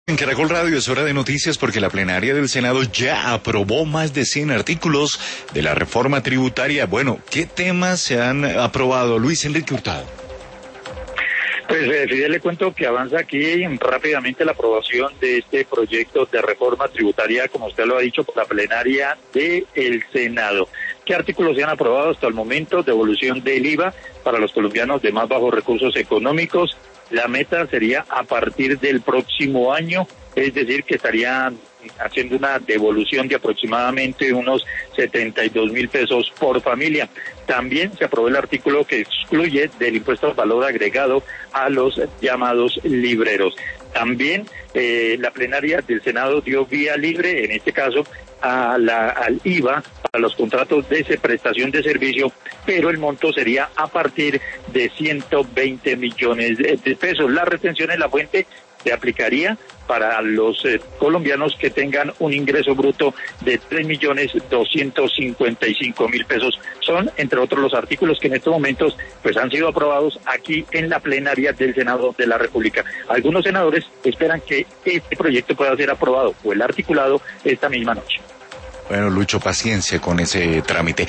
En Caracol Radio es hora de noticias porque la plenaria del Senado ya aprobó más de 100 artículos de la reforma tributaria. Bueno, ¿qué temas se han aprobado? Luis Enrique Hurtado. Pues Fidel, le cuento que avanza aquí rápidamente la aprobación de este proyecto de reforma tributaria, como usted lo ha dicho, por la plenaria del Senado. ¿Qué artículos se han aprobado hasta el momento? Devolución del IVA para los colombianos de más bajos recursos económicos. La meta sería a partir del próximo año, es decir, que estarían haciendo una devolución de aproximadamente unos 72.000 pesos por familia. También se aprobó el artículo que excluye del impuesto al valor agregado a los llamados libreros. También la plenaria del Senado dio vía libre, en este caso, al IVA para los contratos de prestación de servicio, pero el monto sería a partir de 120 millones de pesos. La retención en la fuente se aplicaría para los colombianos que tengan un ingreso bruto de 3.255.000 pesos. Son, entre otros, los artículos que en estos momentos pues han sido aprobados aquí en la plenaria del Senado de la República. Algunos senadores esperan que este proyecto pueda ser aprobado o el articulado esta misma noche. Bueno, Lucho, paciencia con ese trámite.